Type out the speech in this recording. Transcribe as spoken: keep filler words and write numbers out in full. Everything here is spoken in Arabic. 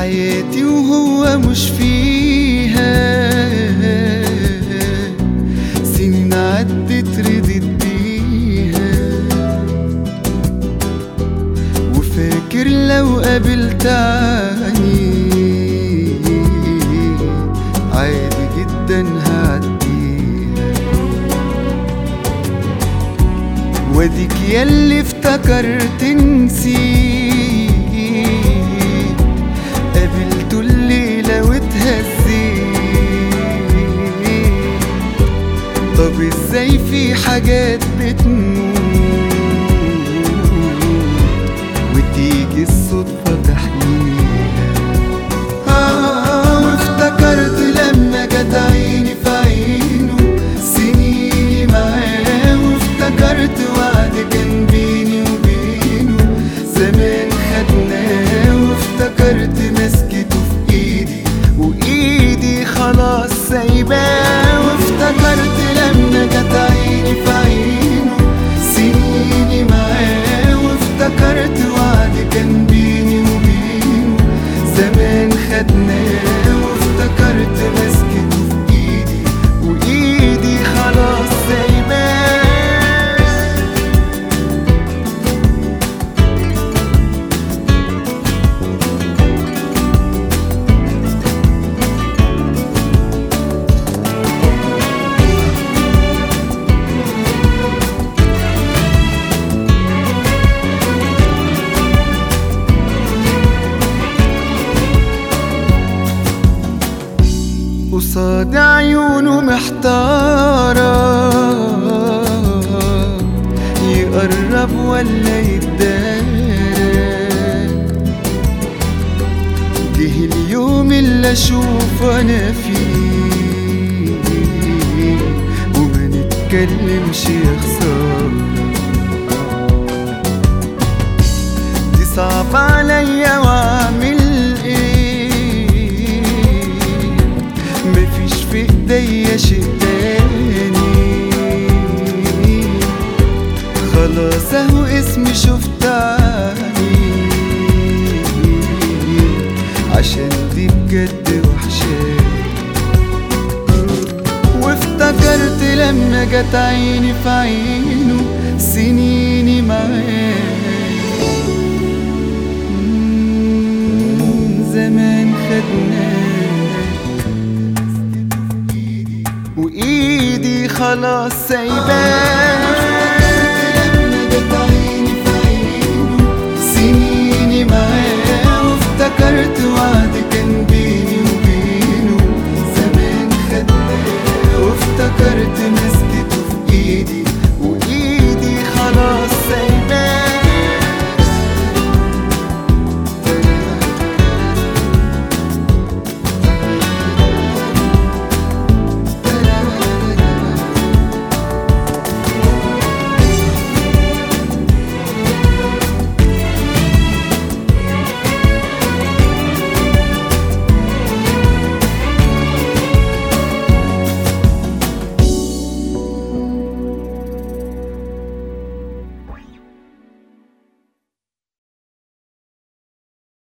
حياتي وهو مش فيها، سنين عدت ردت بيها، وفاكر لو قابلت عني عادي جدا هعديها. واديك ياللي افتكرت نسيت، قابلته الليلة واتهزيت. طب ازاي في حاجات بتموت وتيجي الصدفة تحميها؟ آه وافتكرت لما جت عيني في عينه سنيني معاه، وافتكرت وعد كان بيني وبينه زمان خدناه، وافتكرت مسكته في ايدي وايدي خلاص سايباه. وافتكرت لما جت عيني في عينه سنيني معاه، وافتكرت وعد كان بيني وبينه زمان خدناه، وافتكرت مسكته في ايدي وايدي خلاص سايباه. قصاد عيونه محتارة يقرب ولا يتدارك، جه اليوم اللي اشوف انا فيه وما نتكلمش يا خسارة. دي صعب عليا واعمل مفيش في ايديا شيء تاني، خلاص اهو اسمي شفت عني، عشان دي بجد وحشاني. وافتكرت لما جت عيني في عينه سنيني معاه زمان خدناه، وايدي خلاص سايباه.